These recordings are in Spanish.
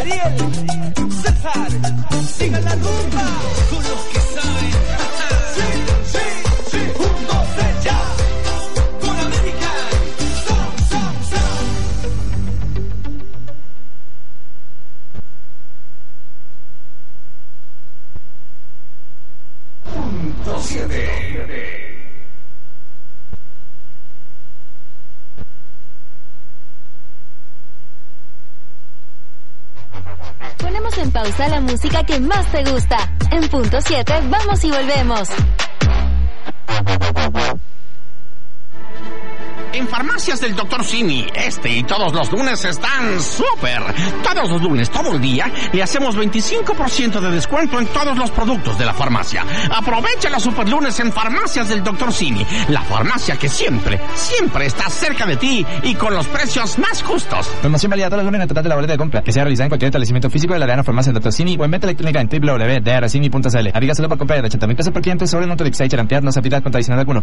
Ariel, César, sigan la rumba con los que saben. Sí, sí, sí, juntos ya, con América, son. Punto 7. Ponemos en pausa la música que más te gusta. En punto 7 vamos y volvemos. En Farmacias del Dr. Simi, este y todos los lunes están súper. Todos los lunes, todo el día, le hacemos 25% de descuento en todos los productos de la farmacia. Aprovecha los super lunes en Farmacias del Dr. Simi, la farmacia que siempre está cerca de ti y con los precios más justos. Promoción válida todos los lunes en el total de la boleta de compra, que sea realizada en cualquier establecimiento físico de la Arena Farmacia del Dr. Simi o en venta electrónica en www.drcimi.cl. Avígaselo por compra de 80.000 pesos por cliente sobre Nutrix y Charantear, no se aplica contra adicional alguno.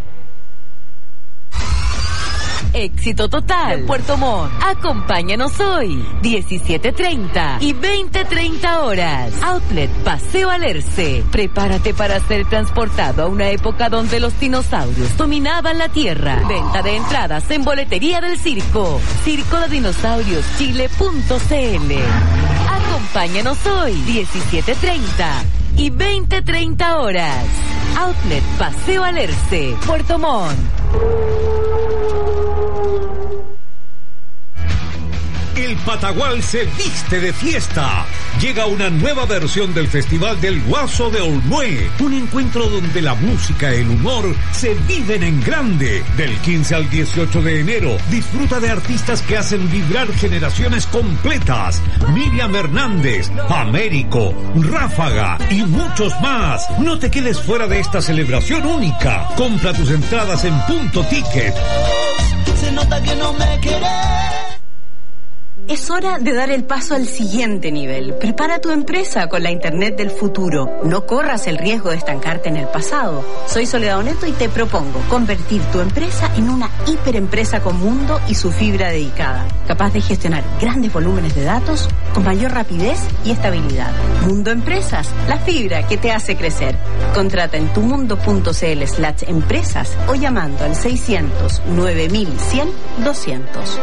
Éxito total. Puerto Montt. Acompáñanos hoy. 17:30 y 20:30 horas. Outlet Paseo Alerce. Prepárate para ser transportado a una época donde los dinosaurios dominaban la tierra. Venta de entradas en boletería del circo. circoladinosaurioschile.cl. Acompáñanos hoy. 17:30 y 20:30 horas. Outlet Paseo Alerce. Puerto Montt. El Patagual se viste de fiesta. Llega una nueva versión del Festival del Guaso de Olmué. Un encuentro donde la música y el humor se viven en grande. Del 15 al 18 de enero, disfruta de artistas que hacen vibrar generaciones completas. Miriam Hernández, Américo, Ráfaga y muchos más. No te quedes fuera de esta celebración única. Compra tus entradas en Punto Ticket. Se nota que no me querés. Es hora de dar el paso al siguiente nivel. Prepara tu empresa con la Internet del futuro. No corras el riesgo de estancarte en el pasado. Soy Soledad Oneto y te propongo convertir tu empresa en una hiperempresa con mundo y su fibra dedicada, capaz de gestionar grandes volúmenes de datos con mayor rapidez y estabilidad. Mundo Empresas, la fibra que te hace crecer. Contrata en tumundo.cl/empresas o llamando al 600 9100 200.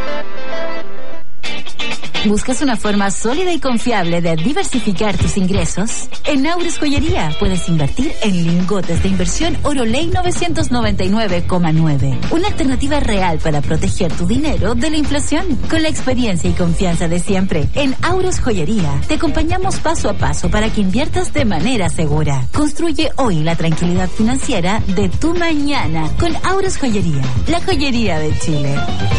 ¿Buscas una forma sólida y confiable de diversificar tus ingresos? En Aures Joyería puedes invertir en lingotes de inversión Oroley 999,9. Una alternativa real para proteger tu dinero de la inflación. Con la experiencia y confianza de siempre, en Aures Joyería te acompañamos paso a paso para que inviertas de manera segura. Construye hoy la tranquilidad financiera de tu mañana con Aures Joyería, la joyería de Chile.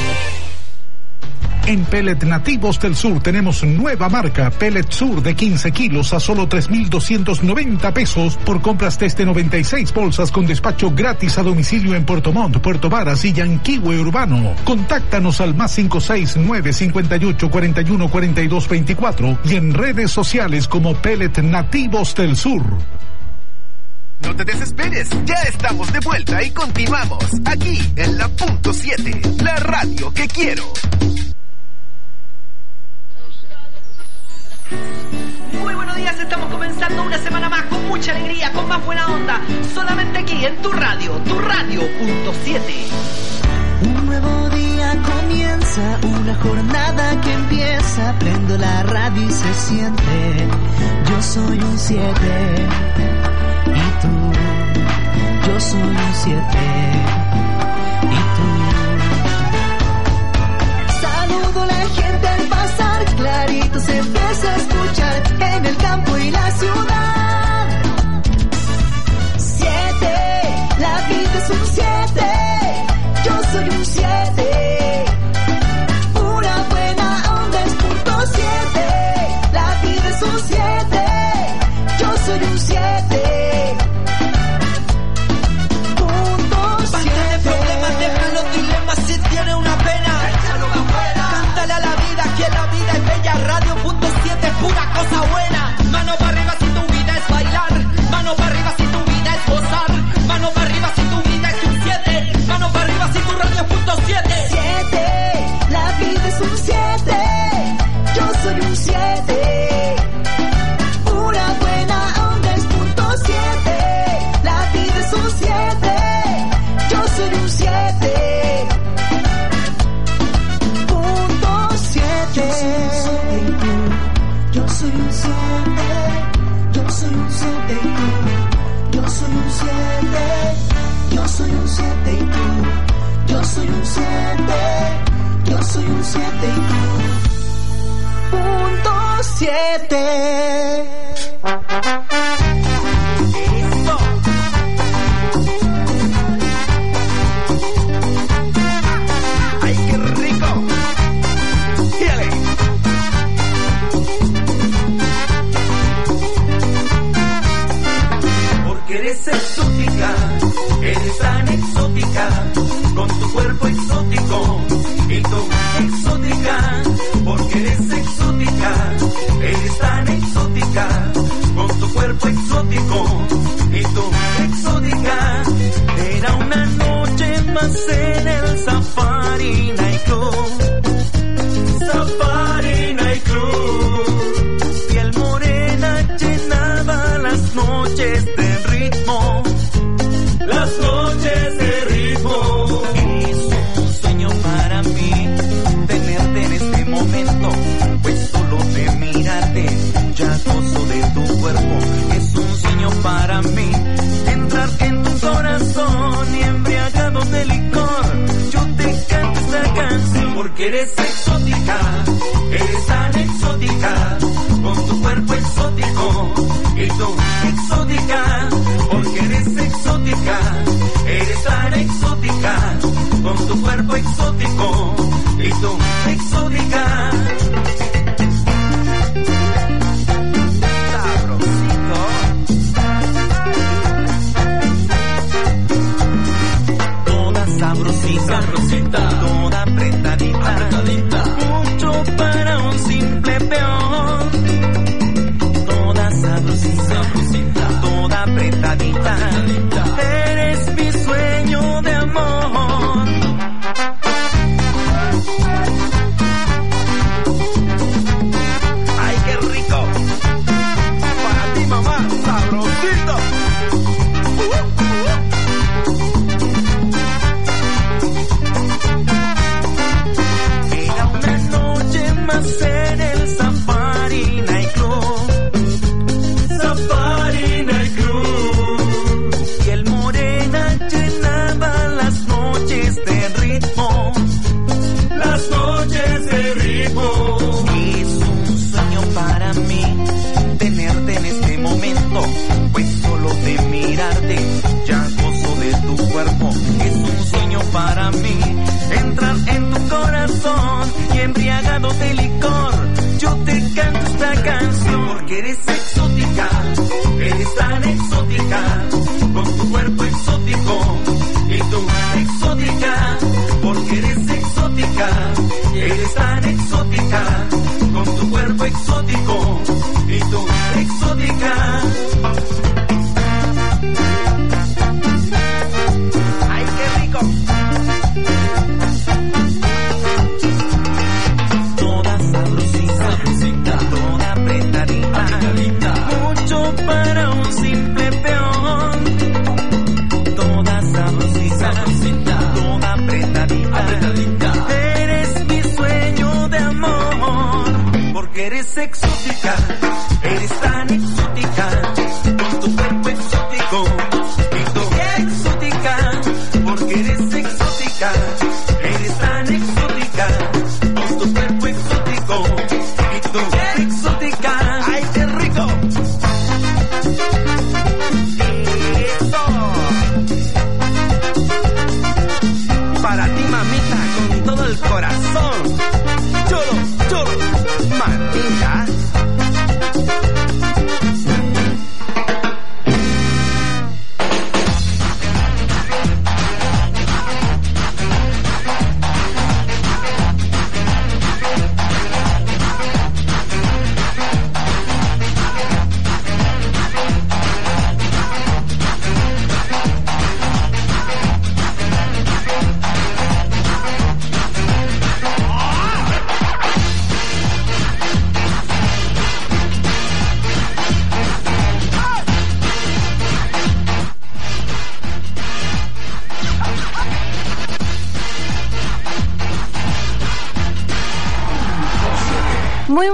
En Pellet Nativos del Sur tenemos nueva marca, Pellet Sur de 15 kilos a solo 3.290 pesos por compras desde 96 bolsas con despacho gratis a domicilio en Puerto Montt, Puerto Varas y Yanquihue Urbano. Contáctanos al +569 58 41 42 24 y en redes sociales como Pellet Nativos del Sur. No te desesperes, ya estamos de vuelta y continuamos aquí en la Punto 7, la radio que quiero. Muy buenos días, estamos comenzando una semana más con mucha alegría, con más buena onda, solamente aquí en tu radio Punto 7. Un nuevo día comienza, una jornada que empieza, prendo la radio y se siente, yo soy un 7, y tú, yo soy un 7, y tú. Saludo a la gente al pasar, clarito se empieza a escuchar en el campo y la ciudad. 7, la vida es un 7, yo soy un 7. Pura buena onda es punto 7, la vida es un 7, yo soy un 7. Punto 7. Yo soy un 7 y tú. Yo soy un 7. Yo soy un 7 y tú. Yo soy un 7. Yo soy un 7 y tú. Punto 7. ¡Ay, qué rico! ¡Fíjale! Porque eres exótica, eres tan exótica, con tu cuerpo exótico y tú exótica. Porque eres exótica, eres tan exótica, con tu cuerpo exótico y tú exótica. Era una noche más en el Safari Night Club. Safari Night Club. Piel morena llenaba las noches de ritmo. Las noches de ritmo. Es un sueño para mí tenerte en este momento, pues solo de mirarte ya gozo de tu cuerpo. Es un sueño para mí entrar en tu corazón y embriagado de licor yo te canto esta canción. Porque eres exótica, eres tan exótica, con tu cuerpo exótico y tú exótica. Porque eres exótica, eres tan exótica, con tu cuerpo exótico y tú exótica. Sabrosita, toda apretadita, mucho para un simple peón. Toda sabrosita, toda apretadita, eres mi sueño de amor. Ay, qué rico, para ti mamá, sabrosito. En el Safari Night Club. Safari Night Club. Y el morena llenaba las noches de ritmo. Las noches de ritmo. Es un sueño para mí tenerte en este momento, pues solo de mirarte ya gozo de tu cuerpo. Es un sueño para mí entrar en tu corazón y embriagado de licor yo te canto esta canción. Porque eres exótica, eres tan exótica, con tu cuerpo exótico y tú exótica. Porque eres exótica, eres tan exótica, con tu cuerpo exótico y tú exótica. ¡Ay, qué rico! Toda apretadita, mucho para un simple peón. Toda sabrosita, toda apretadita, eres mi sueño de amor. Porque eres exótica, eres tan exótica, con tu cuerpo exótico y tú exótica. Porque eres exótica, eres tan exótica, con tu cuerpo exótico y tú exótica. ¡Ay, qué rico! ¡Eso! Para ti, mamita, con todo el corazón. Cholo, mamita.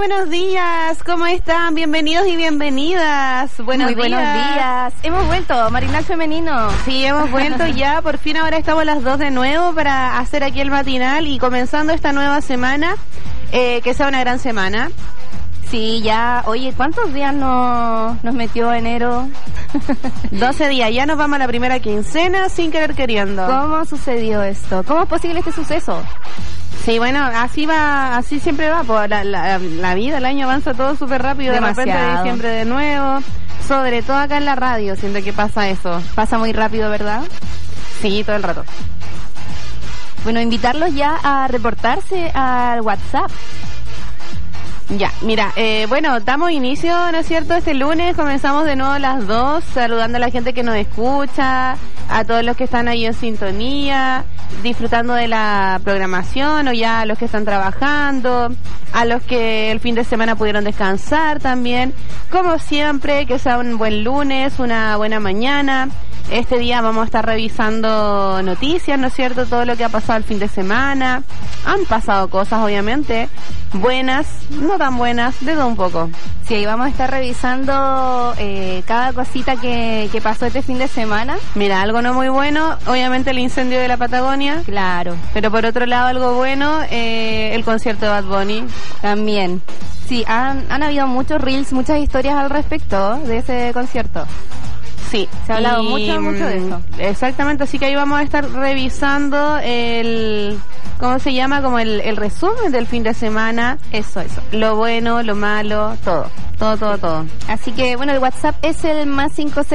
buenos días, ¿cómo están? Bienvenidos y bienvenidas. Buenos días. Hemos vuelto, Marinal Femenino. Sí, hemos vuelto ya, por fin ahora estamos las 2 de nuevo para hacer aquí el matinal y comenzando esta nueva semana, que sea una gran semana. Sí, ya, oye, ¿cuántos días nos metió enero? 12 días, ya nos vamos a la primera quincena sin querer queriendo. ¿Cómo sucedió esto? ¿Cómo es posible este suceso? Sí, bueno, así siempre va, pues, la vida, el año avanza todo súper rápido, demasiado. De repente diciembre de nuevo, sobre todo acá en la radio, siento que pasa eso. Pasa muy rápido, ¿verdad? Sí, todo el rato. Bueno, invitarlos ya a reportarse al WhatsApp. Ya, mira, bueno, damos inicio, ¿no es cierto? Este lunes comenzamos de nuevo a las 2, saludando a la gente que nos escucha, a todos los que están ahí en sintonía, disfrutando de la programación, o ya a los que están trabajando, a los que el fin de semana pudieron descansar también. Como siempre, que sea un buen lunes, una buena mañana. Este día vamos a estar revisando noticias, ¿no es cierto? Todo lo que ha pasado el fin de semana. Han pasado cosas, obviamente, buenas, no tan buenas, de todo un poco. Sí, ahí vamos a estar revisando cada cosita que pasó este fin de semana. Mira, algo no muy bueno, obviamente el incendio de la Patagonia. Claro. Pero por otro lado, algo bueno, el concierto de Bad Bunny. También. Sí, han habido muchos reels, muchas historias al respecto de ese concierto. Sí, se ha hablado mucho de eso. Exactamente, así que ahí vamos a estar revisando ¿cómo se llama? Como el resumen del fin de semana. Eso. Lo bueno, lo malo, todo. Así que, bueno, el WhatsApp es el más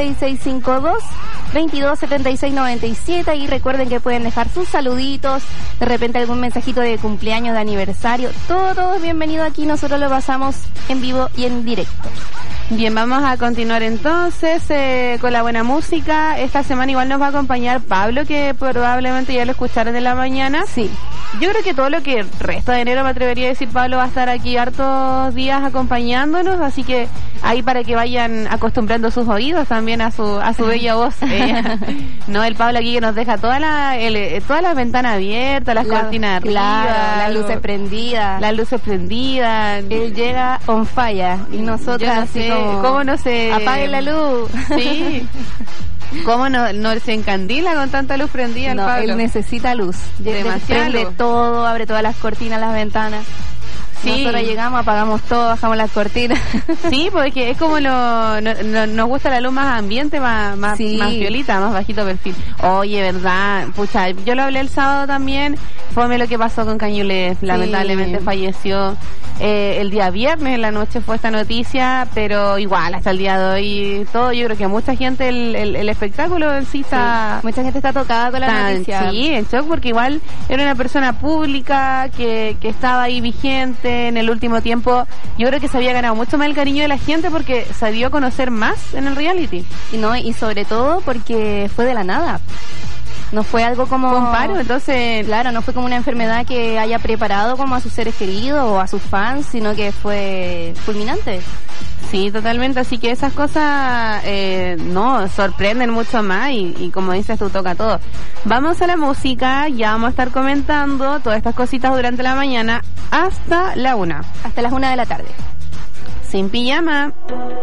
56652-227697 y recuerden que pueden dejar sus saluditos, de repente algún mensajito de cumpleaños, de aniversario. Todo es bienvenido aquí, nosotros lo pasamos en vivo y en directo. Bien, vamos a continuar entonces con la buena música. Esta semana igual nos va a acompañar Pablo, que probablemente ya lo escucharon en la mañana. Sí. Yo creo que todo lo que resta de enero, me atrevería a decir, Pablo va a estar aquí hartos días acompañándonos, así que ahí para que vayan acostumbrando sus oídos también a su bella voz. No, el Pablo aquí que nos deja todas las ventanas abiertas, las cortinas arriba, las luces prendidas. Él llega on fire y nosotras así ¿cómo no se... Apaguen la luz. Sí. ¿Cómo no se encandila con tanta luz prendida el Pablo? Él necesita luz. Prende todo, abre todas las cortinas, las ventanas. Sí. Nosotros llegamos, apagamos todo, bajamos las cortinas. Sí, porque es como nos gusta la luz más ambiente, más violita, más bajito perfil. Oye, verdad, pucha, yo lo hablé el sábado también, fue lo que pasó con Cañulés, lamentablemente falleció. El día viernes en la noche fue esta noticia, pero igual hasta el día de hoy todo, yo creo que a mucha gente el espectáculo en sí está... Mucha gente está tocada con la noticia. Sí, en shock, porque igual era una persona pública que estaba ahí vigente en el último tiempo. Yo creo que se había ganado mucho más el cariño de la gente porque se dio a conocer más en el reality. Y sobre todo porque fue de la nada. No fue algo como... Con paro, entonces... Claro, no fue como una enfermedad que haya preparado como a sus seres queridos o a sus fans, sino que fue fulminante. Sí, totalmente, así que esas cosas sorprenden mucho más y como dices tú, toca todo. Vamos a la música, ya vamos a estar comentando todas estas cositas durante la mañana hasta la 1. Hasta las 1 de la tarde. Sin pijama.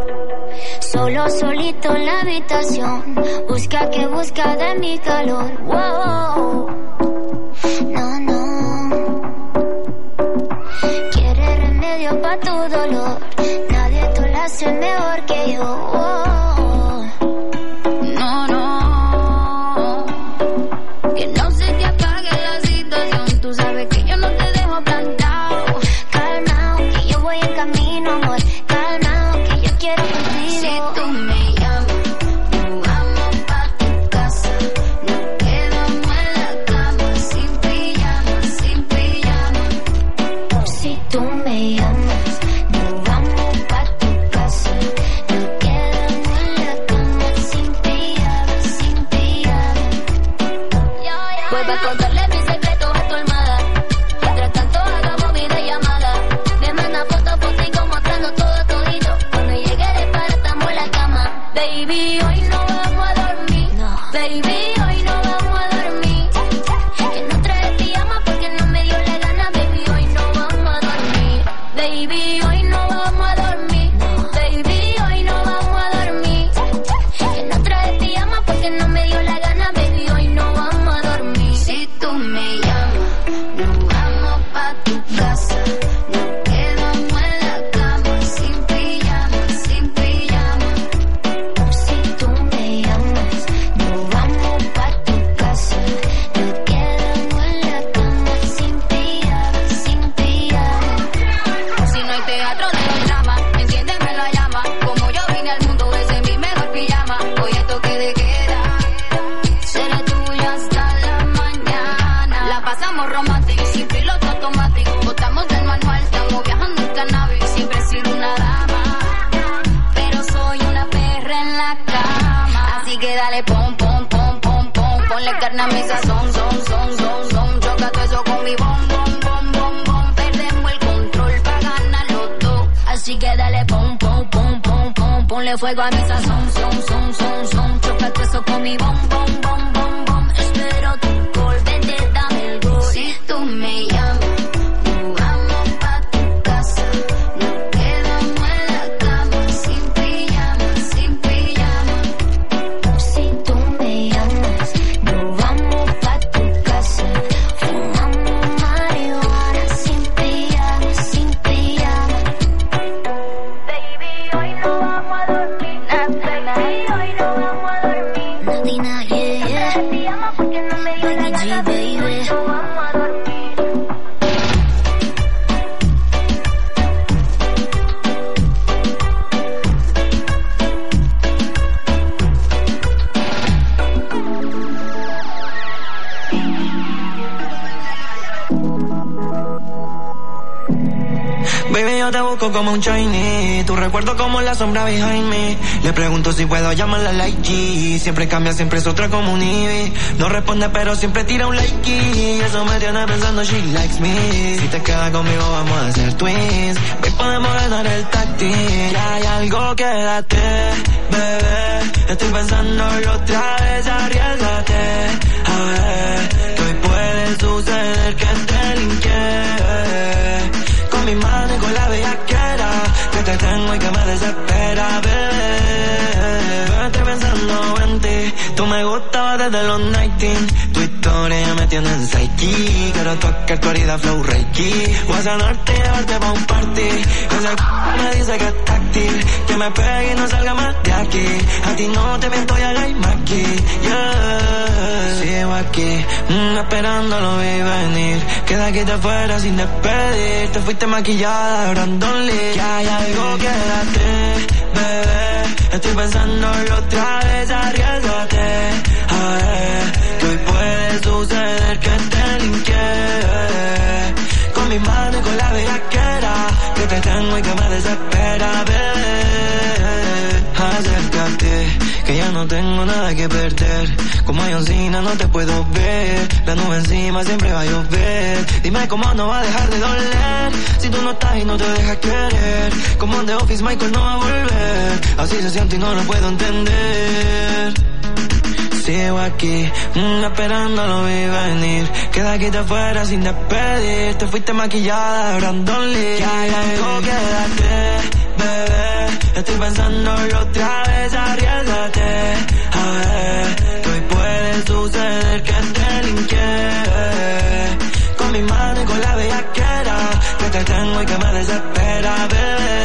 Solito en la habitación, busca de mi calor. Wow. No. Quiere remedio pa' tu dolor, nadie te lo hace mejor que yo. Wow. No. Que no se te apague la situación, tú sabes que yo no te dejo plantado. Calmao, que yo voy en camino, amor. Calmao, que yo quiero contigo. Si tú me llamas, nos vamos pa' tu casa. Nos quedamos en la cama, sin pijama. Si tú me llamas, nos vamos pa' tu casa. Nos quedamos en la cama, sin pijama. Vuelvo a contarle mis secretos a tu almohada. Mientras tanto hagamos videollamada. Me manda fotos contigo mostrando todo dale pom, pom, pom, pom, pom. Ponle carne a mi sazón, son. Choca todo eso con mi bom, bom, bom, bom, bom. Perdemos el control para ganar los dos. Así que dale pom, pom, pom, pom, pom. Ponle fuego a mi sazón, son. Choca todo eso con mi bom, bom, bom, bom, bom. Espero tu call, vente, dame el gol. Si tú me llamas, vamos pa' tu casa. Nos quedamos en la cama, sin pijama. Si tú me llamas, nos vamos pa' tu casa. Fumamos marihuana, sin pijama. Baby, hoy no vamos a dormir. Baby, hoy no vamos a dormir. Latina, yeah. No te llamo porque no me dio la gana, baby. Hoy no vamos a dormir. Baby, yo te busco como un Chinese. Tu recuerdo como la sombra behind me. Le pregunto si puedo llamarla like G. Siempre cambia, siempre es otra como un Ivy. No responde pero siempre tira un like y eso me tiene pensando she likes me. Si te quedas conmigo vamos a ser twins. Baby, podemos ganar el táctil. Ya hay algo, quédate, bebé. Estoy pensándolo otra vez, arriésgate. A ver, que hoy puede suceder que te linke. Con mi mano y con la bellaquera que te tengo y que me desespera, bebé. Estoy pensando en ti. Tú me gustabas desde los 19. Tu historia me tiene en psyche. Quiero tocar tu herida flow reiki. Voy a sanarte y llevarte pa' un party. Ese me dice que es táctil. Que me pegue y no salga más de aquí. A ti no te miento y hagáis aquí. Yeah. Sigo aquí, esperando lo vi venir. Que de aquí te fuera sin despedir. Te fuiste maquillada, Brandon Lee. Que hay algo, quédate, bebé. Estoy pensándolo otra vez, arriésgate. A ver, que hoy puede suceder que te linke. Con mi mano y con la bellaquera que te tengo y que me desespera, bebé. Acércate, que ya no tengo nada que perder. Como Johncina no te puedo ver. La nube encima siempre va a llover. Dime cómo no va a dejar de doler si tú no estás y no te dejas querer. Como en The Office Michael no va a volver. Así se siente y no lo puedo entender. Sigo aquí, esperando lo vi venir. Que de aquí te fuera sin despedir. Te fuiste maquillada, Brandon Lee. Ya hay algo, quédate, bebé. Estoy pensándolo otra vez, arriésgate. A ver, que hoy puede suceder que te linke. Con mi mano y con la bellaquera que te tengo y que me desespera, bebé.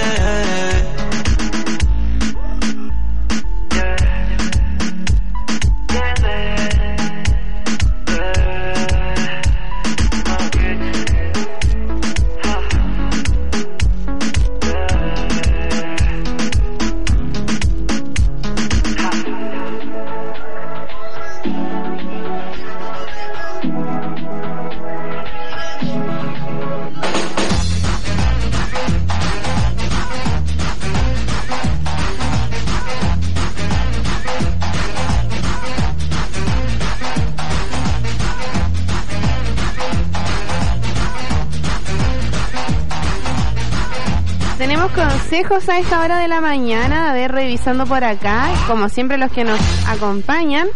Tenemos consejos a esta hora de la mañana, a ver, revisando por acá, como siempre los que nos acompañan.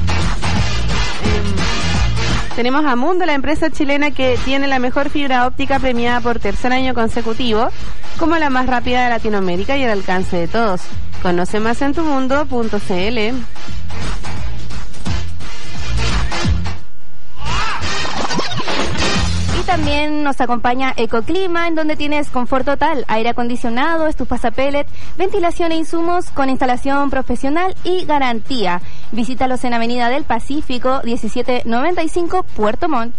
Tenemos a Mundo, la empresa chilena que tiene la mejor fibra óptica premiada por tercer año consecutivo, como la más rápida de Latinoamérica y al alcance de todos. Conoce más en tumundo.cl. También nos acompaña Ecoclima, en donde tienes confort total, aire acondicionado, estufas a pellet, ventilación e insumos con instalación profesional y garantía. Visítalos en Avenida del Pacífico, 1795, Puerto Montt.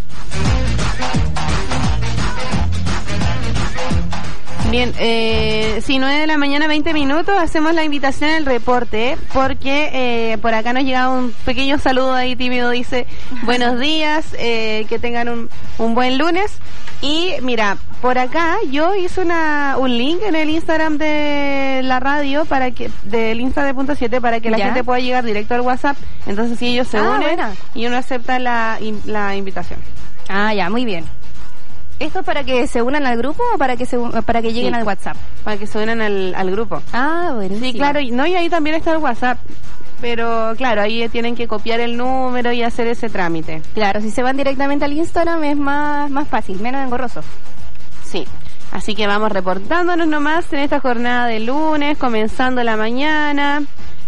Bien, 9 de la mañana, 20 minutos, hacemos la invitación al reporte, porque por acá nos llega un pequeño saludo ahí tímido, dice, buenos días, que tengan un buen lunes. Y mira, por acá yo hice un link en el Instagram de la radio del Insta de Punto 7 para que la gente pueda llegar directo al WhatsApp. Entonces si ellos se unen y uno acepta la invitación. Ah, ya, muy bien. ¿Esto es para que se unan al grupo o para que lleguen al WhatsApp? Para que se unan al grupo. Ah, bueno. Sí, claro, y ahí también está el WhatsApp. Pero claro, ahí tienen que copiar el número y hacer ese trámite. Claro, si se van directamente al Instagram es más fácil, menos engorroso. Sí, así que vamos reportándonos nomás en esta jornada de lunes, comenzando la mañana.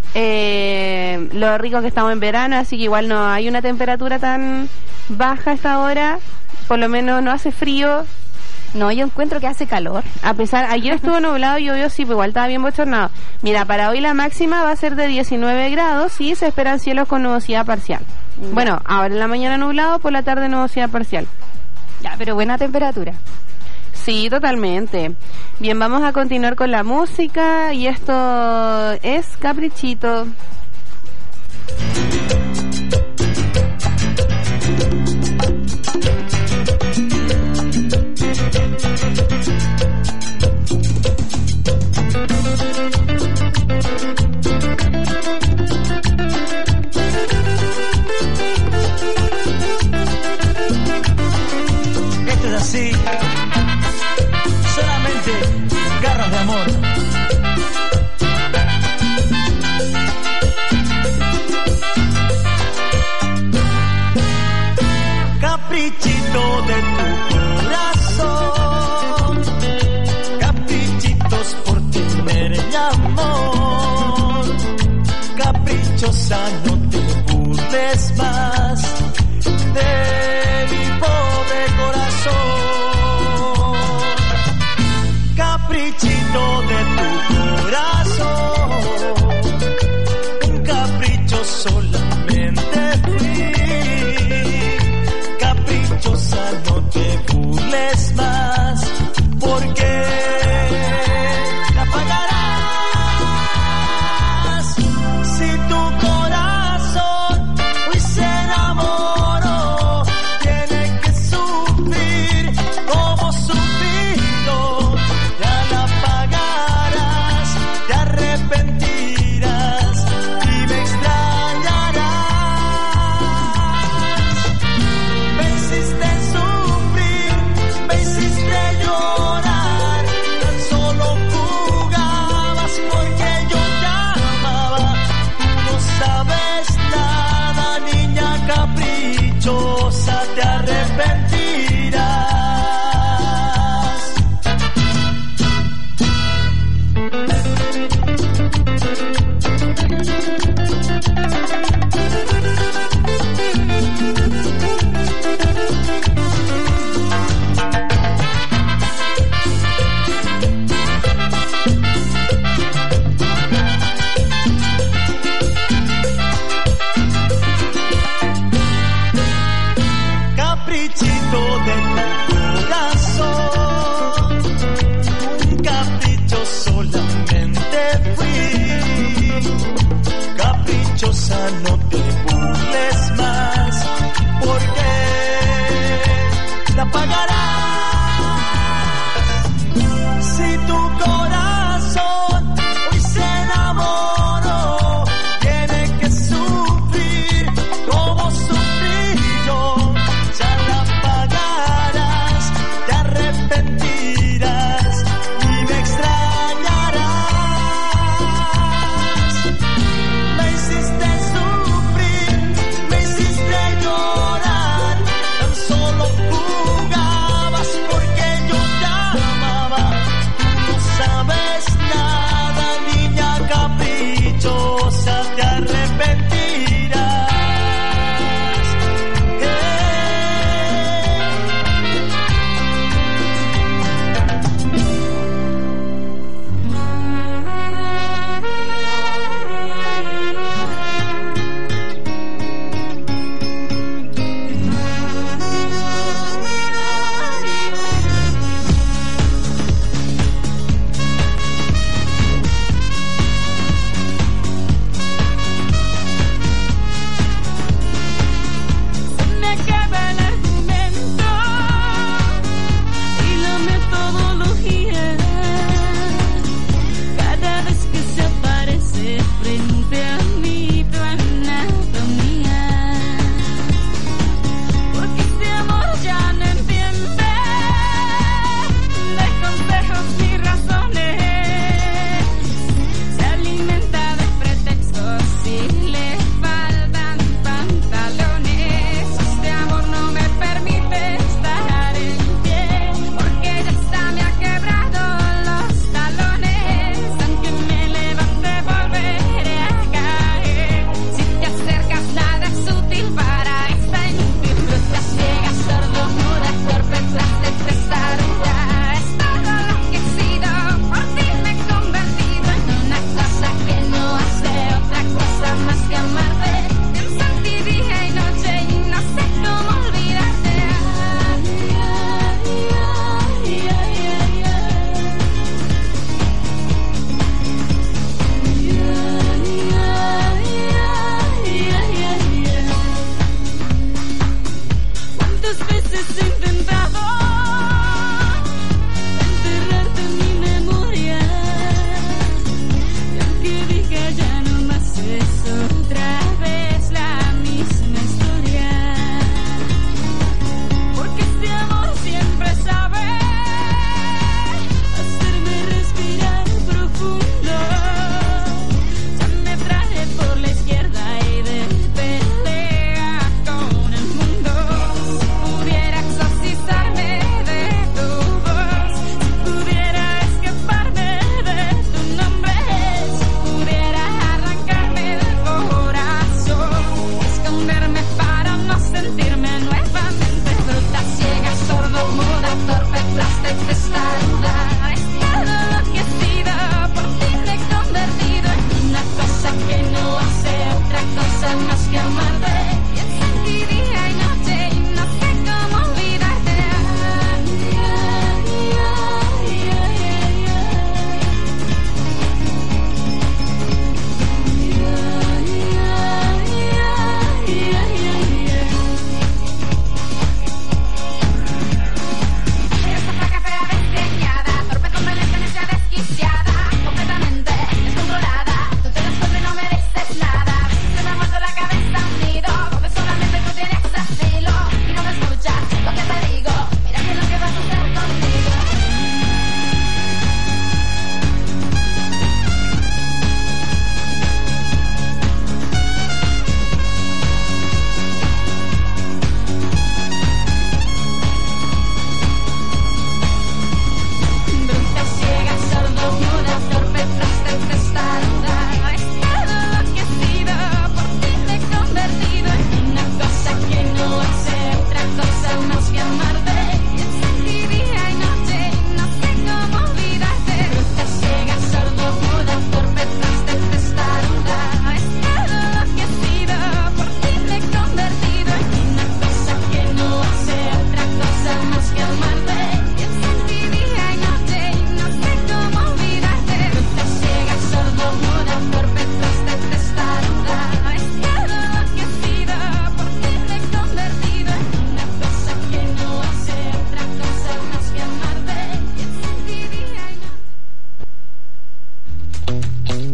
Lo rico que estamos en verano, así que igual no hay una temperatura tan baja a esta hora. Por lo menos no hace frío. No, yo encuentro que hace calor. Ayer estuvo nublado y llovió, sí, pero igual estaba bien bochornado. Mira, para hoy la máxima va a ser de 19 grados y se esperan cielos con nubosidad parcial. Bueno, ahora en la mañana nublado, por la tarde nubosidad parcial. Ya, pero buena temperatura. Sí, totalmente. Bien, vamos a continuar con la música y esto es Caprichito. Esto es así, solamente garras de amor. Caprichito de tu corazón, caprichitos por tener mi amor, caprichosa no te burles más de mi pobre corazón, caprichito de tu corazón, un capricho solamente fui, caprichosa no te burles más, porque la pagarás si tu corazón hoy se enamoró, tiene que sufrir como sufrido, ya la pagarás.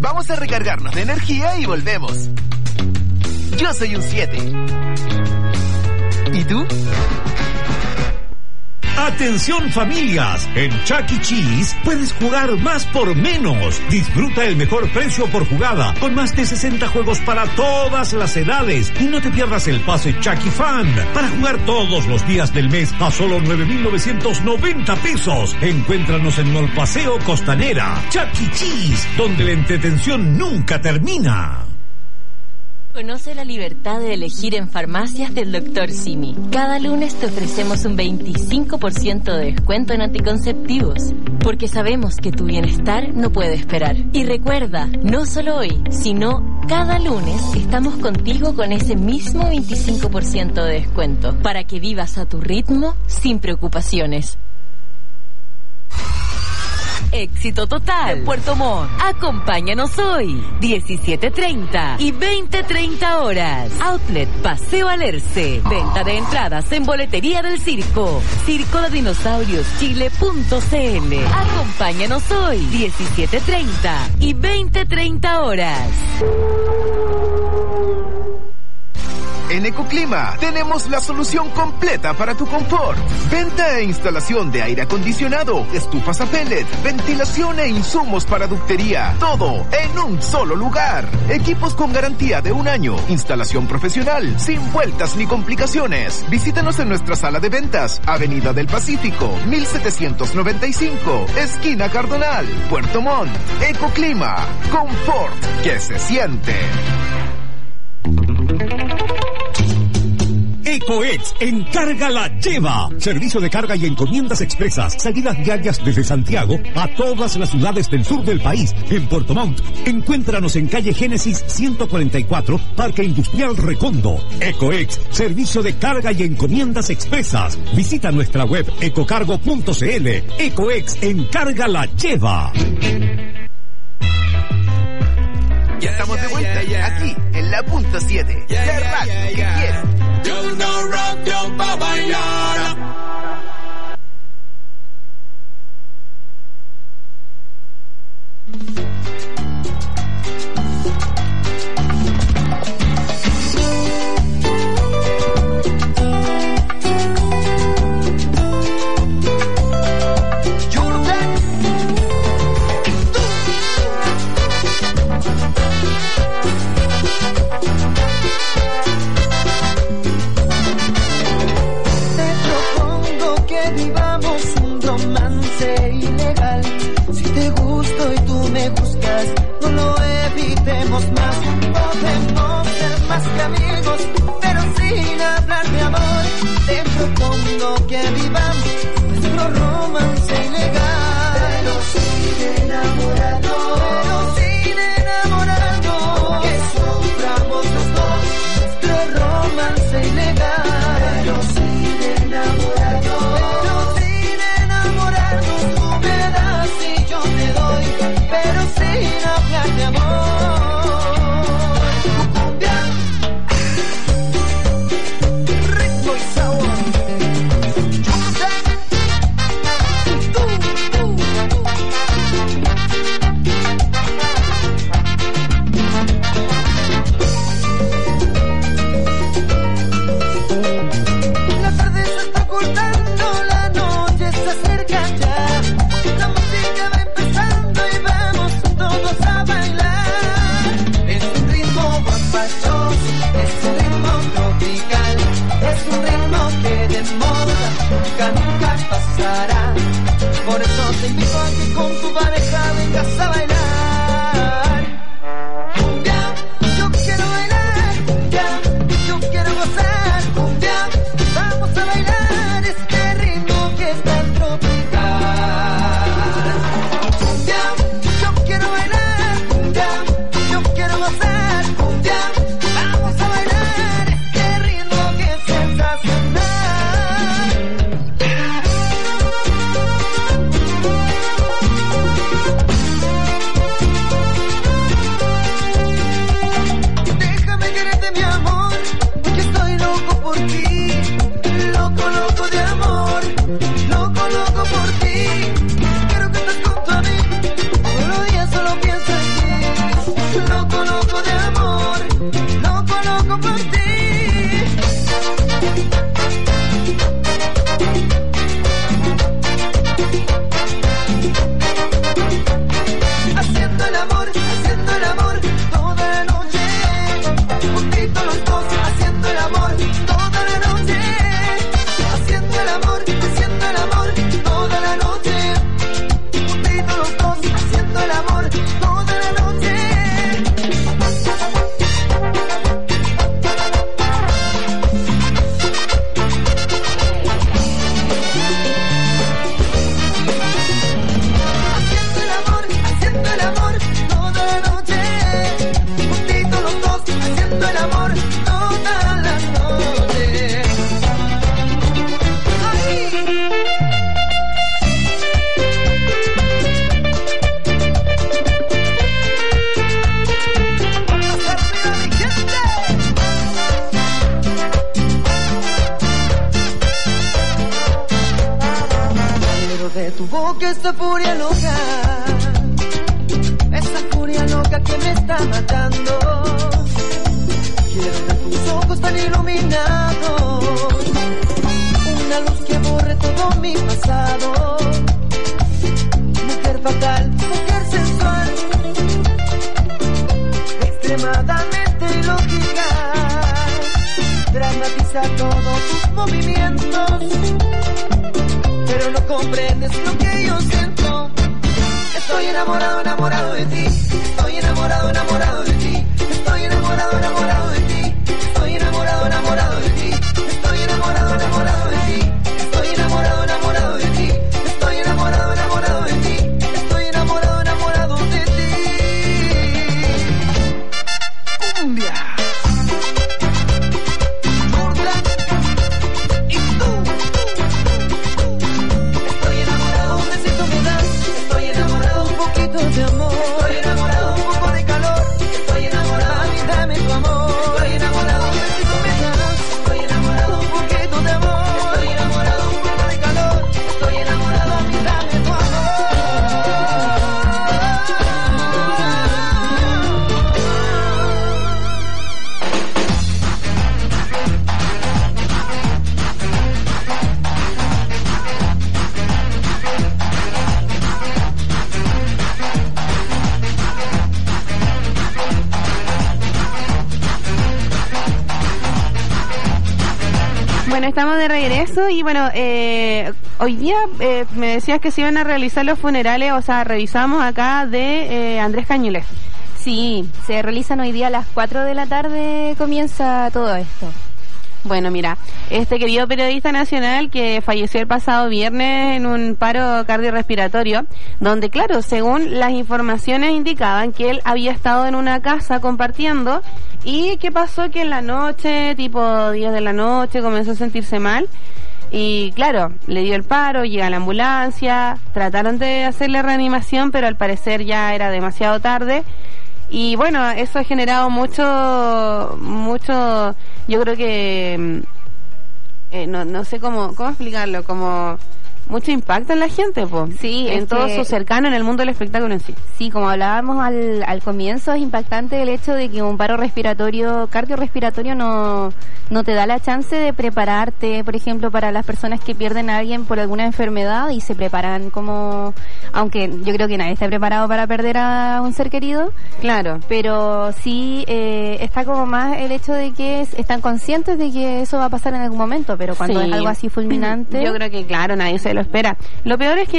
Vamos a recargarnos de energía y volvemos. Yo soy un 7. ¿Y tú? Atención familias, en Chuck E. Cheese puedes jugar más por menos. Disfruta el mejor precio por jugada, con más de 60 juegos para todas las edades. Y no te pierdas el pase Chuck E. Fan, para jugar todos los días del mes a solo 9,990 pesos. Encuéntranos en Mall Paseo Costanera. Chuck E. Cheese, donde la entretención nunca termina. Conoce la libertad de elegir en farmacias del Dr. Simi. Cada lunes te ofrecemos un 25% de descuento en anticonceptivos, porque sabemos que tu bienestar no puede esperar. Y recuerda, no solo hoy, sino cada lunes estamos contigo con ese mismo 25% de descuento, para que vivas a tu ritmo sin preocupaciones. Éxito total, Puerto Montt. Acompáñanos hoy, 17:30 y 20:30 horas. Outlet Paseo Alerce. Venta de entradas en boletería del circo. circoladinosaurioschile.cl. Acompáñanos hoy, 17:30 y 20:30 horas. En Ecoclima tenemos la solución completa para tu confort. Venta e instalación de aire acondicionado, estufas a pellet, ventilación e insumos para ductería. Todo en un solo lugar. Equipos con garantía de 1 año. Instalación profesional, sin vueltas ni complicaciones. Visítanos en nuestra sala de ventas, Avenida del Pacífico, 1795, esquina Cardonal, Puerto Montt. Ecoclima, confort que se siente. EcoEx Encarga la Lleva. Servicio de carga y encomiendas expresas. Salidas diarias desde Santiago a todas las ciudades del sur del país. En Puerto Montt, encuéntranos en calle Génesis 144, Parque Industrial Recondo. EcoEx, servicio de carga y encomiendas expresas. Visita nuestra web ecocargo.cl. EcoEx Encarga la Lleva. Ya estamos de vuelta, aquí, en la punto 7. La radio que quiero. Yo no rock, yo pa' bailar. No lo evitemos más, podemos ser más que amigos, pero sin hablar de amor. Te propongo que vivamos nuestro romance ilegal, pero sin enamorarnos, que suframos los dos nuestro romance ilegal, pero sin enamorarnos, tú me das y yo te doy, pero sin hablar de amor. está matando. Quiero ver tus ojos tan iluminados, una luz que borre todo mi pasado. Mujer fatal, mujer sensual, extremadamente ilógica, dramatiza todos tus movimientos, pero no comprendes lo que yo siento. Estoy enamorado, enamorado de ti. Estoy enamorado, enamorado de ti. Estoy enamorado, enamorado de ti. Estoy enamorado, enamorado de ti. Estoy enamorado, enamorado de ti. Estoy enamorado, enamorado de ti. Estoy enamorado, enamorado de ti. Estoy enamorado, enamorado de ti. Cumbia. Gorda. Y tú. Estoy enamorado, necesito me das. Estoy enamorado, un poquito de amor. Estoy enamorado, un poco de calor. Estoy enamorado, mami, dame tu amor. Estoy enamorado, necesito me das. Estoy enamorado, un poquito de amor. Estoy enamorado, un poco de calor. Estoy enamorado, mami, dame tu amor. Bueno, estamos de regreso y bueno, hoy día me decías que se iban a realizar los funerales, o sea, revisamos acá de Andrés Cañuelas. Sí, se realizan hoy día a las 4 de la tarde, comienza todo esto. Bueno, mira, este querido periodista nacional que falleció el pasado viernes en un paro cardiorrespiratorio, donde, claro, según las informaciones indicaban que él había estado en una casa compartiendo y que pasó que en la noche, tipo 10 de la noche, comenzó a sentirse mal y, claro, le dio el paro, llega la ambulancia, trataron de hacerle reanimación, pero al parecer ya era demasiado tarde. Y bueno, eso ha generado mucho, yo creo que, no sé cómo explicarlo, como mucho impacto en la gente, pues. Sí, en todo su cercano, en el mundo del espectáculo en sí. Sí, como hablábamos al comienzo, es impactante el hecho de que un paro cardiorrespiratorio no te da la chance de prepararte, por ejemplo, para las personas que pierden a alguien por alguna enfermedad y se preparan como, aunque yo creo que nadie está preparado para perder a un ser querido. Claro. Pero sí está como más el hecho de que están conscientes de que eso va a pasar en algún momento, pero cuando sí. es algo así fulminante. Yo creo que, claro, nadie se lo espera. Lo peor es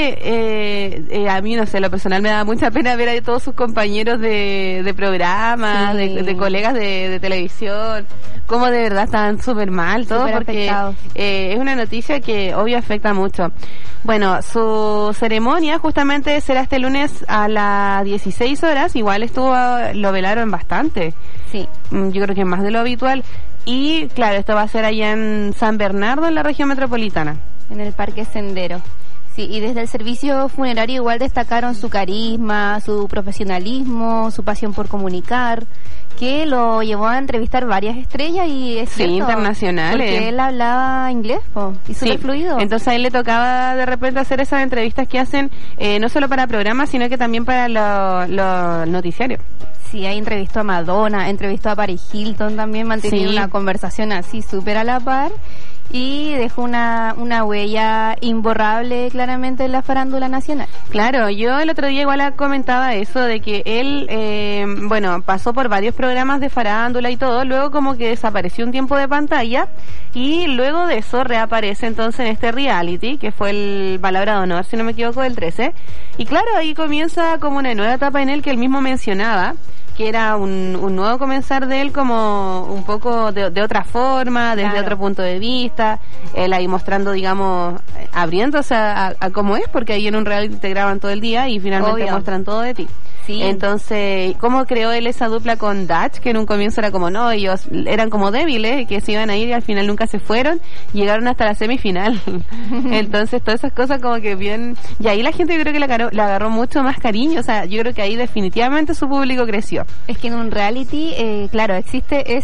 que a mí, no sé, lo personal me da mucha pena ver a todos sus compañeros de programas, sí. de colegas de televisión, cómo de verdad están súper mal todos, porque es una noticia que obvio afecta mucho. Bueno, su ceremonia justamente será este lunes a las 16 horas, igual lo velaron bastante. Sí. Yo creo que más de lo habitual. Y claro, esto va a ser allá en San Bernardo, en la región metropolitana. En el Parque Sendero. Sí, y desde el servicio funerario igual destacaron su carisma, su profesionalismo, su pasión por comunicar, que lo llevó a entrevistar varias estrellas y es cierto, internacionales. Porque él hablaba inglés, y súper fluido. Entonces a él le tocaba de repente hacer esas entrevistas que hacen no solo para programas, sino que también para los noticiarios. Sí, ahí entrevistó a Madonna, entrevistó a Paris Hilton también, manteniendo una conversación así súper a la par. Y dejó una huella imborrable claramente en la farándula nacional. Claro, yo el otro día igual comentaba eso de que él, pasó por varios programas de farándula y todo, luego como que desapareció un tiempo de pantalla y luego de eso reaparece entonces en este reality, que fue el Palabra de Honor, si no me equivoco, del 13. Y claro, ahí comienza como una nueva etapa en él que él mismo mencionaba, que era un nuevo comenzar de él como un poco de otra forma, desde otro punto de vista, él ahí mostrando, digamos, abriéndose a cómo es, porque ahí en un reality te graban todo el día y finalmente muestran todo de ti. Sí. Entonces, ¿cómo creó él esa dupla con Dutch? Que en un comienzo era como, no, ellos eran como débiles, que se iban a ir y al final nunca se fueron, llegaron hasta la semifinal. Entonces, todas esas cosas como que bien... Y ahí la gente yo creo que le agarró mucho más cariño, o sea, yo creo que ahí definitivamente su público creció. Es que en un reality, claro, existe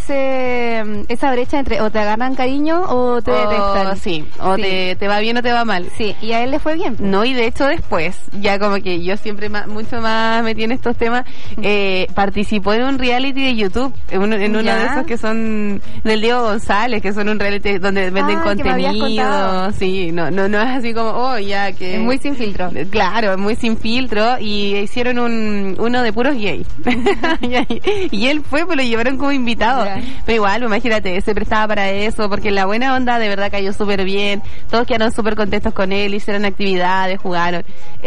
esa brecha entre o te agarran cariño o te detestan. Sí, o sí. Te va bien o te va mal. Sí, y a él le fue bien. No, y de hecho después, ya como que yo siempre mucho más me tiene en estos temas, participó en un reality de YouTube, en uno de esos que son del Diego González, que son un reality donde venden contenido. Sí, no es así como, que... Es muy sin filtro. Claro, muy sin filtro, y hicieron uno de puros gays. Y él fue, pues lo llevaron como invitado. Pero igual, imagínate, se prestaba para eso, porque la buena onda de verdad cayó súper bien, todos quedaron súper contentos con él, hicieron actividades, jugaron,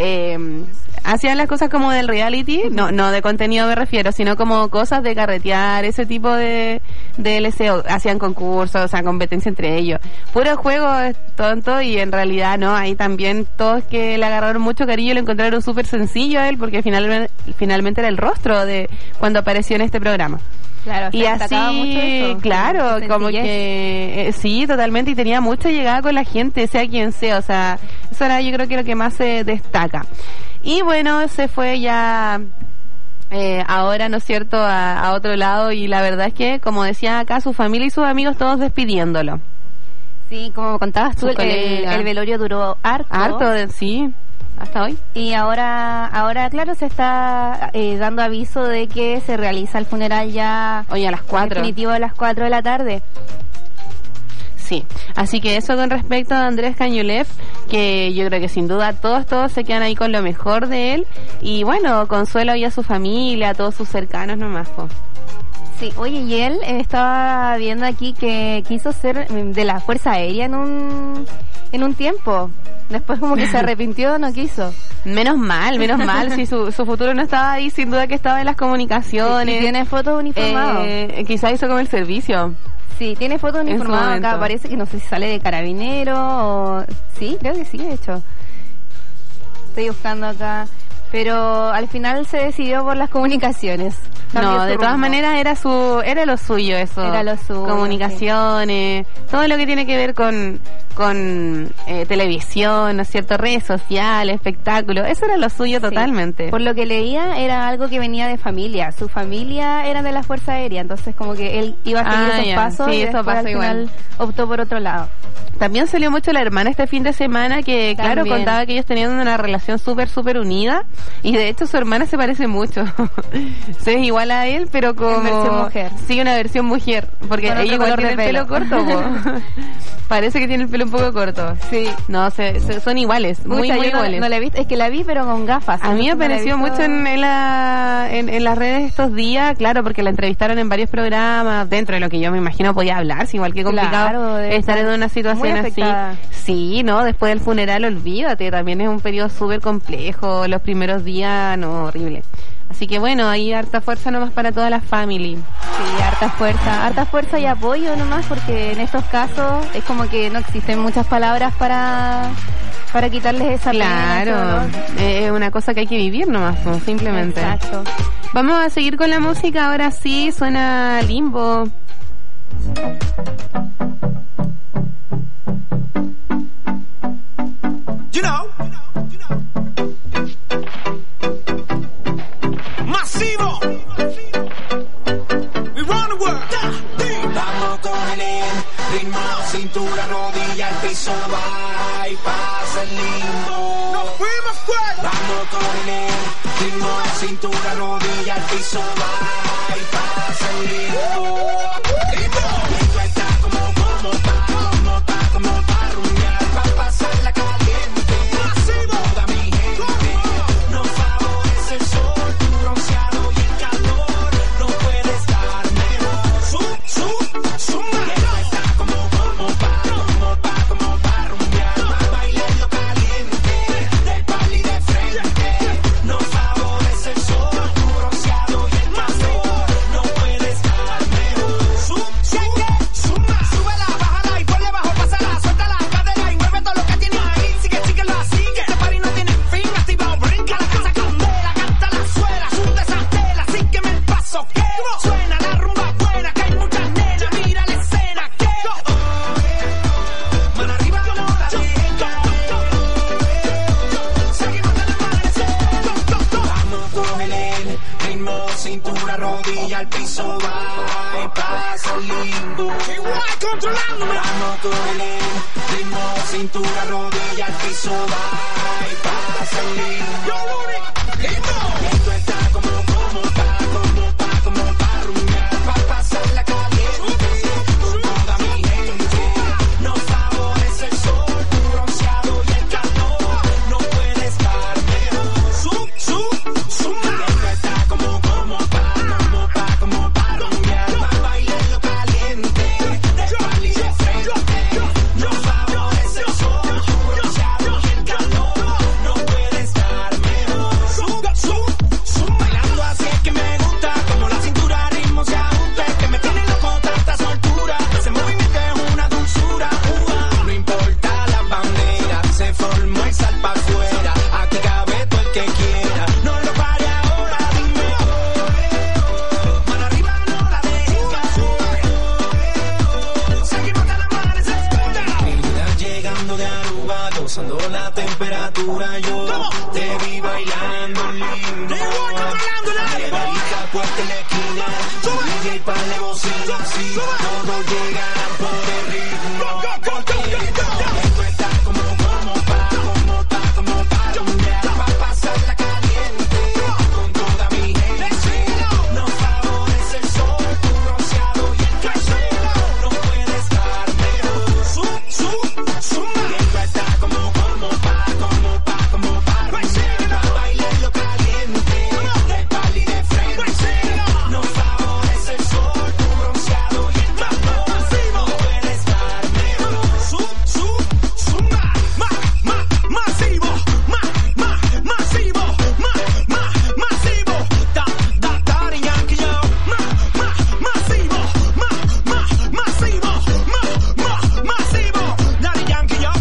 hacían las cosas como del reality, no de contenido me refiero, sino como cosas de carretear, ese tipo de LCO, hacían concursos, o sea, competencia entre ellos, puro juego tonto, y en realidad no, ahí también todos que le agarraron mucho cariño, lo encontraron súper sencillo a él, porque finalmente era el rostro de cuando apareció en este programa. Claro, y así, mucho eso, claro, como que sí, totalmente, y tenía mucha llegada con la gente, sea quien sea, o sea, eso era yo creo que lo que más se destaca. Y bueno, se fue ya ahora, ¿no es cierto?, a otro lado, y la verdad es que, como decía acá, su familia y sus amigos todos despidiéndolo. Sí, como contabas tú, el velorio duró harto, sí, hasta hoy. Y ahora claro, se está dando aviso de que se realiza el funeral ya hoy a las 4. Definitivo a las 4 de la tarde. Sí, así que eso con respecto a Andrés Cañuelet, que yo creo que sin duda todos se quedan ahí con lo mejor de él, y bueno, consuelo y a su familia, a todos sus cercanos nomás, po. Sí, oye, y él estaba viendo aquí que quiso ser de la Fuerza Aérea en un tiempo. Después como que se arrepintió, no quiso. Menos mal, si su futuro no estaba ahí, sin duda que estaba en las comunicaciones. Sí, tiene fotos uniformadas. Quizá hizo como el servicio. Sí, tiene fotos uniformadas acá, parece que no sé si sale de carabinero o... Sí, creo que sí, de hecho. Estoy buscando acá. Pero al final se decidió por las comunicaciones. No, de todas maneras era lo suyo eso. Era lo suyo. Comunicaciones, todo lo que tiene que ver con televisión, ¿no es cierto? Redes sociales, espectáculos, eso era lo suyo totalmente. Por lo que leía era algo que venía de familia. Su familia era de la Fuerza Aérea, entonces como que él iba a seguir esos pasos, y eso al final optó por otro lado. También salió mucho la hermana este fin de semana, que claro, contaba que ellos tenían una relación súper unida, y de hecho su hermana se parece mucho. Se es igual a él, pero como... En versión mujer. Sí, una versión mujer, porque ella igual tiene el pelo corto, parece que tiene el pelo un poco corto. Sí. No, son iguales, muy iguales. No la he visto, es que la vi pero con gafas. A mí me pareció mucho en las redes estos días, claro, porque la entrevistaron en varios programas, dentro de lo que yo me imagino podía hablar, igual que complicado estar en una situación así. Sí, no, después del funeral, olvídate, también es un periodo súper complejo, los primeros días, no, horrible. Así que bueno, ahí harta fuerza nomás para toda la family. Sí, harta fuerza y apoyo nomás, porque en estos casos es como que no existen muchas palabras para quitarles esa pena. Claro, es una cosa que hay que vivir nomás, simplemente. Exacto. Vamos a seguir con la música, ahora sí, suena Limbo. You know. Masivo. We run the world. Vamos con el ritmo, cintura, rodilla, el piso, va y pasa el limbo. Nos fuimos fuera. Vamos con el ritmo, cintura, rodilla, el piso, va y pasa el limbo. Limbo está como pa rumbear, pa pasar la caliente. Toda mi gente, nos favorece el sol, tu bronceado y el calor, no puede estar mejor. Suma. Está como pa rumbear, pa bailando caliente, del pali de frente. Nos favorece el sol, tu bronceado y el calor, no puede estar mejor. Suma. Súbela, bájala y ponle bajo, pásala, suelta la cadera y mueve todo lo que tienes ahí. Sigue, lo sigue. Este party no tiene fin, activa, brinca la casa candela, canta la suela, sube esa tela, sígueme el paso que suena la rumba buena, que hay muchas nenas, mira la escena que mano arriba no la dejen caer. Seguimos de la mano, Vamos con el ritmo, cintura, rodilla, al piso, va y pasa el limbo. igual controlándome. Vamos con el ritmo, cintura, rodilla, al piso, va y pasa el limbo. Yo, Luni. Esto está como pa' rumbear, pa' pasarla caliente con toda mi gente. Nos favorece el sol, tu bronceado y el calor. No puede estar mejor. Esto está como pa' rumbear, pa' bailar lo caliente, de espalda y de frente. Nos favorece el sol, tu bronceado y el calor. No puede estar mejor. Bailando así es que me gusta, como la cintura al ritmo se ajusta. Es que me tiene loco tanta soltura, ese movimiento es una dulzura. No importa la bandera, se formó el sal pa' afuera. Aquí cabe todo el que quiera, no lo pare ahora, dime mano arriba, no la dejes caer. Seguimos hasta el amanecer. Llegando de Aruba, gozando la temperatura, yo te vi bailando lindo. Barita puesta en la esquina, DJ par de bocina, sí, todos llegan por el ritmo. Esto está como pa' rumbear, pa' pasarla caliente con toda mi gente. Nos favorece el sol, tu bronceado y el calor. No puede estar mejor. Esto está como pa' bailar lo caliente, de espalda y de frente. Nos favorece el sol, tu bronceado y el calor. No puede estar mejor. Masivo, Daddy Yankee, yo. Masivo, Daddy Yankee, yo.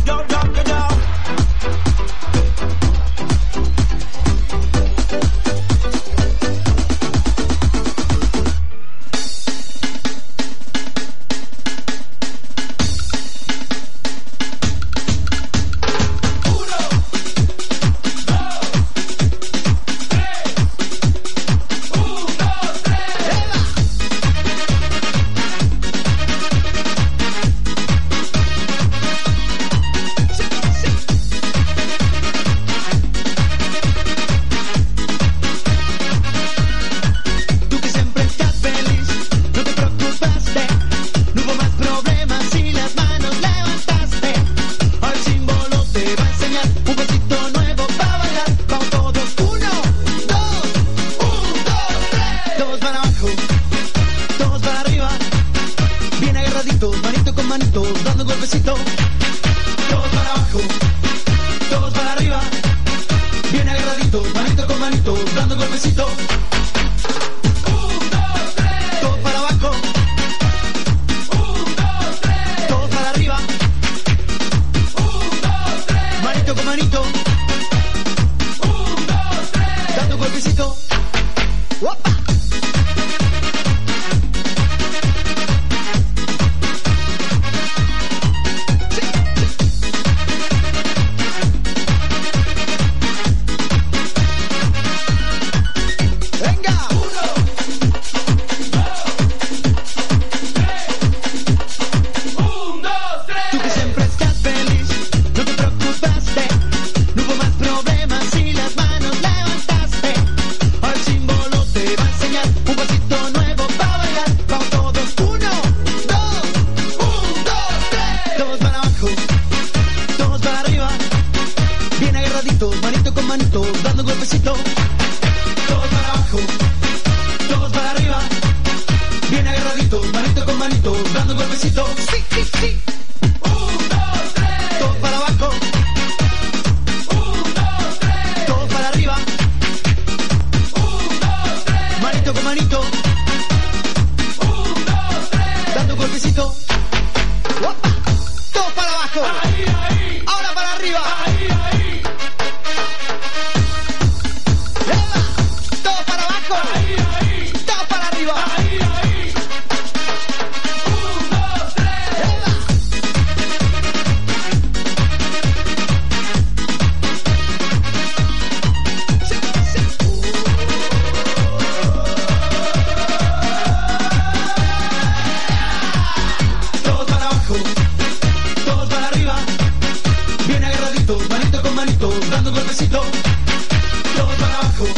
Tú que siempre estás feliz, no te preocupaste. No hubo más problemas y las manos levantaste. Al símbolo te va a enseñar un pasito nuevo para bailar. Vamos todos, 1, 2, 3. Todos para abajo, todos para arriba. Bien agarraditos, manito con manito, dando un golpecito. Todos para abajo, todos para arriba. Bien agarraditos, manito con manito, dando un golpecito. Todos para abajo, todos para arriba. Manito con manito, dando un golpecito. ¡Opa! Venga. 1, 2, 3. Tú que siempre estás feliz, no te preocupaste. No hubo más problemas y las manos levantaste. Al símbolo te va a enseñar un pasito nuevo para bailar. Vamos todos, 1, 2, 3. Todos para abajo, todos para arriba. Bien agarraditos, manito con manito, dando un golpecito. Todos para abajo, todos para arriba. Bien agarraditos, manito con manito, dando un golpecito. Sí. 1, 2, 3. Todos para abajo. 1, 2, 3. Todos para arriba. 1, 2, 3. Manito con manito. 1, 2, 3. Dando un golpecito. ¡Opa! Todos para abajo. Ahora para arriba. ¡Eva! Todos para abajo. Todos para arriba. 1, 2, 3. ¡Eva! Todos para abajo, todos para arriba. Bien agarraditos, manito con manito, dando un golpecito. Todos para abajo,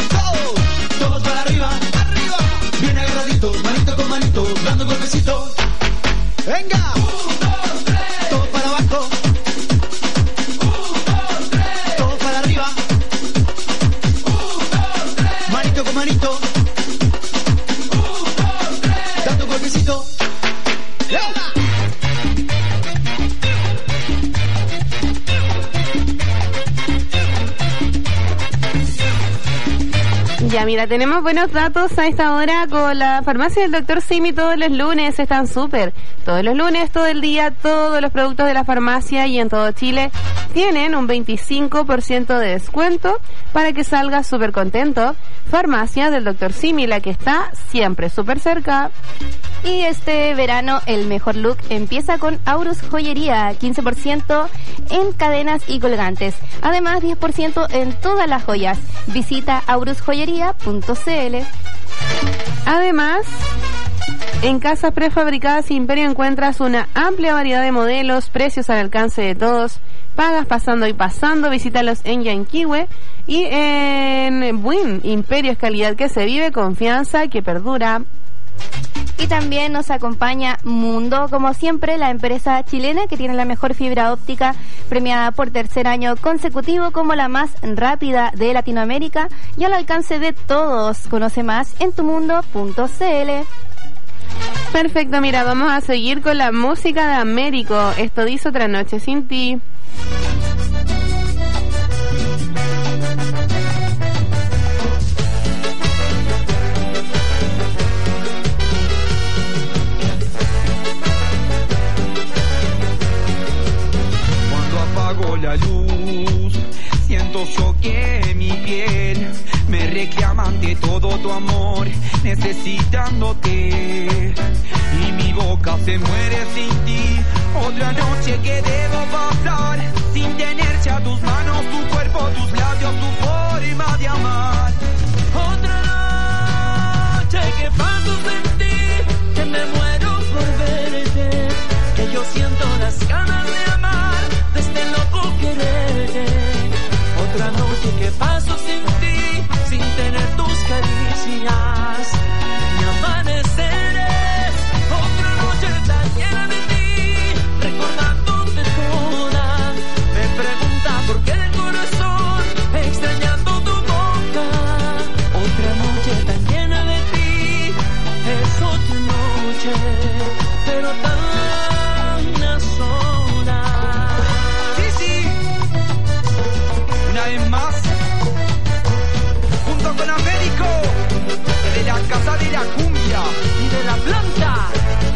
Ya, mira, tenemos buenos datos a esta hora con la farmacia del Dr. Simi. Todos los lunes están súper. Todos los lunes, todo el día, todos los productos de la farmacia y en todo Chile tienen un 25% de descuento para que salgas súper contento. Farmacia del Dr. Simi, la que está siempre súper cerca. Y este verano el mejor look empieza con Aurus Joyería, 15% en cadenas y colgantes. Además, 10% en todas las joyas. Visita aurusjoyería.cl. Además, en Casas Prefabricadas Imperio encuentras una amplia variedad de modelos, precios al alcance de todos. Pagas pasando y pasando. Visítalos en Yanquihue y en Buin. Imperio es calidad que se vive, confianza que perdura. Y también nos acompaña Mundo, como siempre, la empresa chilena que tiene la mejor fibra óptica, premiada por tercer año consecutivo como la más rápida de Latinoamérica y al alcance de todos. Conoce más en tumundo.cl. Perfecto, mira, vamos a seguir con la música de Américo. Esto dice Otra Noche Sin Ti. La luz, siento choque mi piel, me reclaman de todo tu amor, necesitándote, y mi boca se muere sin ti. Otra noche que debo pasar, sin tener ya tus manos, tu cuerpo, tus labios, tu forma de amar. Otra noche que paso sin ti, que me muero por verte, que yo siento las ganas de amar, de este loco quererte. Otra noche que paso sin ti, sin tener tus caricias, mi amaneceré. Otra noche tan llena de ti, recordándote toda. Me pregunta por qué el corazón, extrañando tu boca. Otra noche tan llena de ti, es otra noche, pero tan más, junto con Américo, de la casa de la cumbia y de la planta.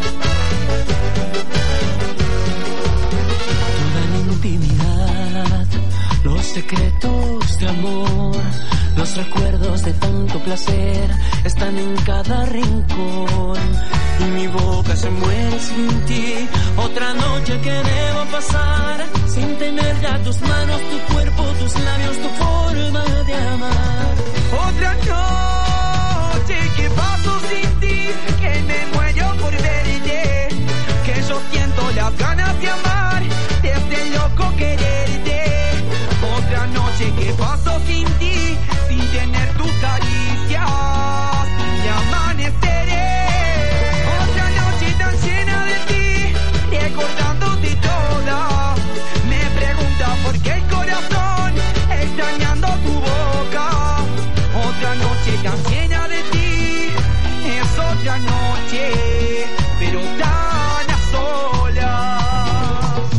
Toda la intimidad, los secretos de amor, los recuerdos de tanto placer están en cada rincón. Y mi boca se muere sin ti. Otra noche que debo pasar, sin tener ya tus manos, tu cuerpo, tus labios, tu forma de amar. Otra noche que paso sin ti, que me muero por verte, que yo siento las ganas de amar, de este loco quererte. Otra noche que paso sin ti, sin tener tus caricias, y amaneceré. Llena de ti, recordándote toda. Me pregunta por qué el corazón, extrañando tu boca. Otra noche tan llena de ti, es otra noche, pero tan a solas.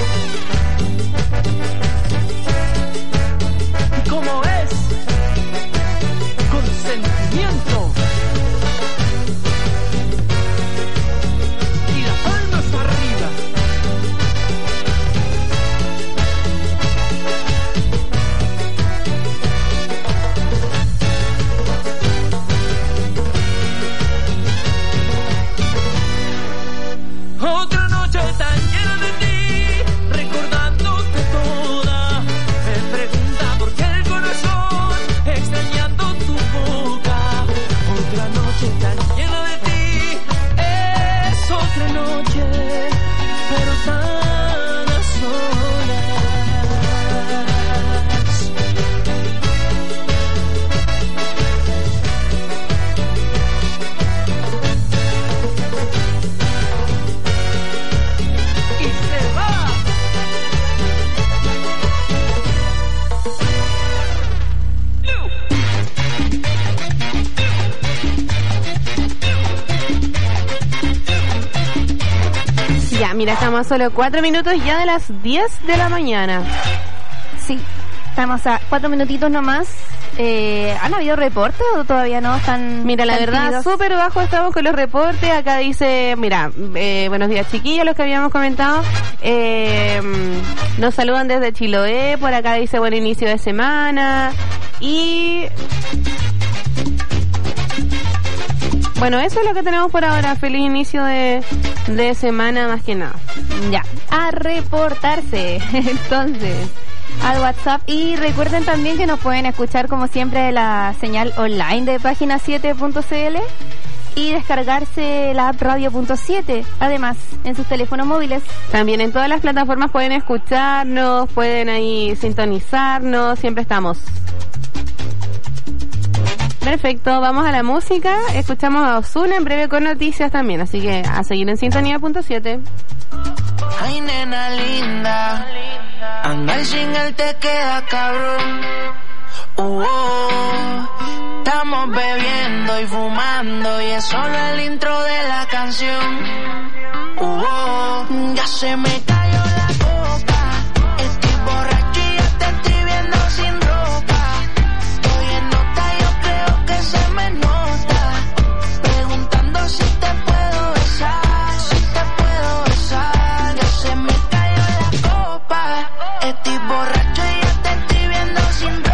¿Y cómo es? Con sentimiento. Otra noche tan llena de ti, recordándote toda. Me pregunta por qué el corazón, extrañando tu boca. Otra noche tan llena de ti, es otra noche, pero tan a solas. mira, estamos a solo 4 minutos ya de las 10 de la mañana. Sí, estamos a 4 minutitos nomás. ¿Han habido reportes o todavía no? Están. Mira, la verdad, tímidos. súper bajo estamos con los reportes. Acá dice, mira, buenos días chiquillos, los que habíamos comentado. Nos saludan desde Chiloé. Por acá dice buen inicio de semana. Y bueno, eso es lo que tenemos por ahora. Feliz inicio de semana más que nada. Ya, a reportarse. Entonces, al WhatsApp. Y recuerden también que nos pueden escuchar como siempre la señal online de página7.cl y descargarse la app radio.7, además en sus teléfonos móviles. También en todas las plataformas pueden escucharnos, pueden ahí sintonizarnos, siempre estamos. Perfecto, vamos a la música, escuchamos a Ozuna en breve con noticias también, así que a seguir en sintonía.7. Ay, nena linda, andar sin él te queda cabrón. Estamos bebiendo y fumando y es solo el intro de la canción. Ya se me cayó la copa, estoy borracho y ya te estoy viendo sin ropa. Estoy en nota, yo creo que se me nota, preguntando si te puedo besar, si te puedo besar. Ya se me cayó la copa, estoy borracho y ya te estoy viendo sin ropa.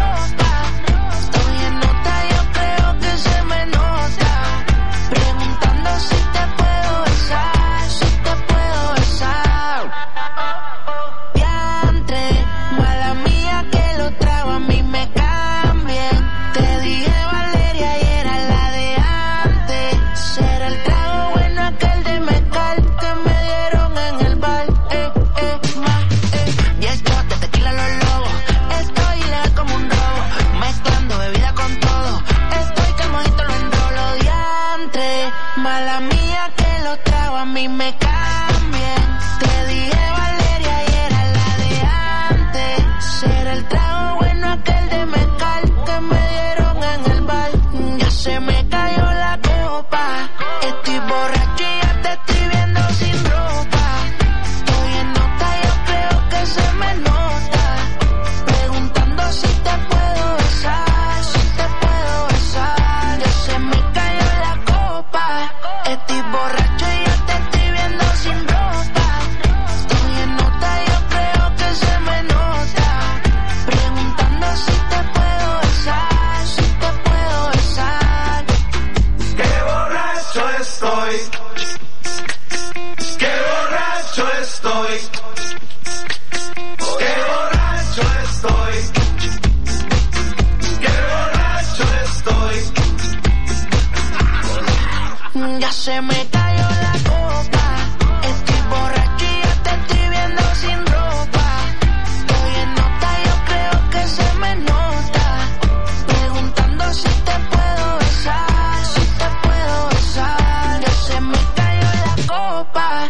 Se me cayó la copa, estoy borracho y ya te estoy viendo sin ropa. Estoy en nota, yo creo que se me nota, preguntando si te puedo besar, si te puedo besar. Ya se me cayó la copa.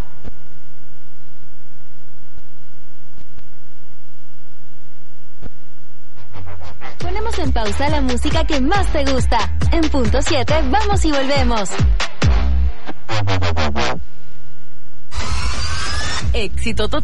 Ponemos en pausa la música que más te gusta. En punto 7, vamos y volvemos. Éxito total.